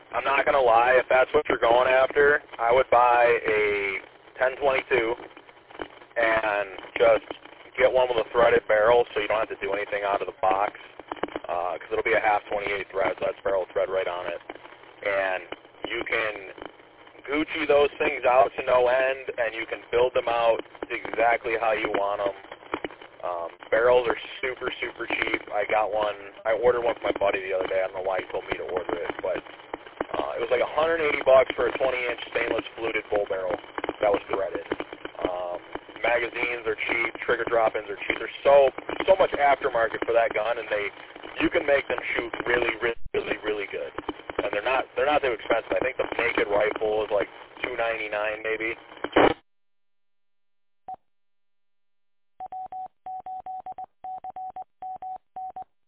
I'm not going to lie, if that's what you're going after, I would buy a 1022 and just get one with a threaded barrel so you don't have to do anything out of the box, because it'll be a half 28 thread, so that's barrel thread right on it. And you can Gucci those things out to no end, and you can build them out exactly how you want them. Barrels are super, super cheap. I ordered one for my buddy the other day. I don't know why he told me to order it, but it was like $180 for a 20-inch stainless fluted bull barrel that was threaded. Magazines are cheap. Trigger drop-ins are cheap. There's so much aftermarket for that gun, and you can make them shoot really, really, really, really good. And they're not too expensive. I think the naked rifle is like $299 maybe.